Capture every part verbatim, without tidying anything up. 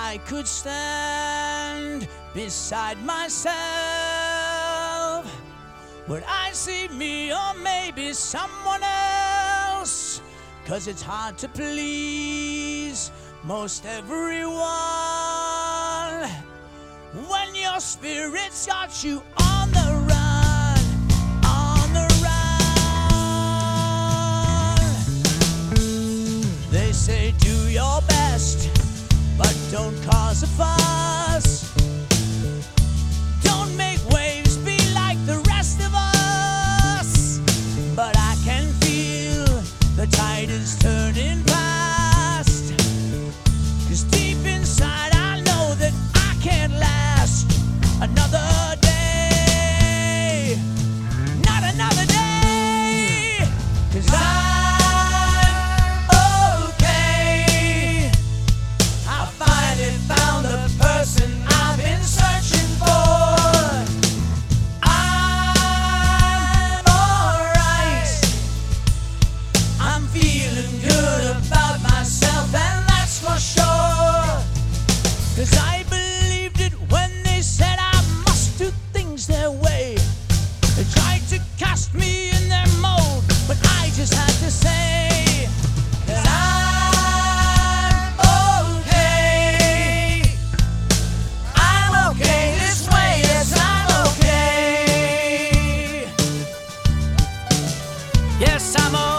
I could stand beside myself, would I see me or maybe someone else? 'Cause it's hard to please most everyone when your spirit's got you on the run, on the run. They say do your best, but don't cause a fuss. Don't make waves, be like the rest of us. But I can feel the tide is turning fast, 'cause deep inside I know that I can't last another day, not another day, 'cause I'm okay. I finally found the person I've been searching for. I'm alright. I'm feeling good about myself, and that's for sure. 'Cause I believed it when they said I must do things their way. They tried to cast me in their mold, but I just had to say that I'm okay. I'm okay this way, yes, I'm okay. Yes, I'm okay.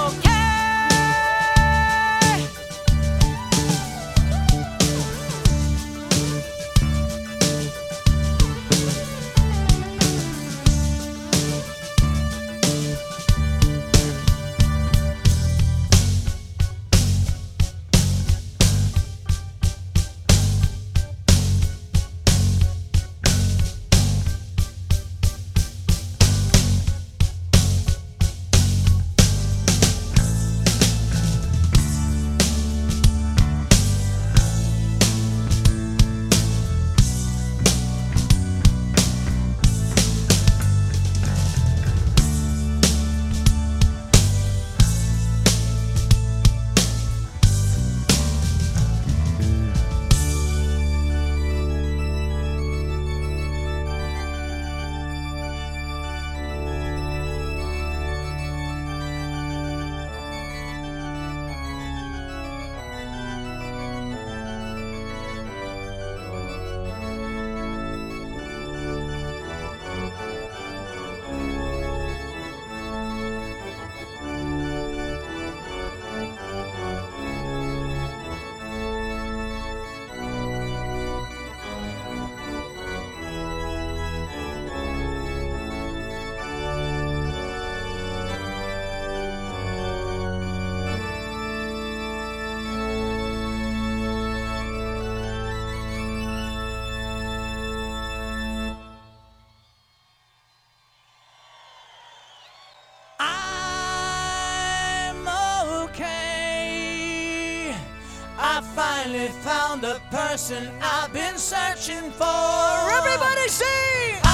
I'm okay. I finally found the person I've been searching for. Everybody sing!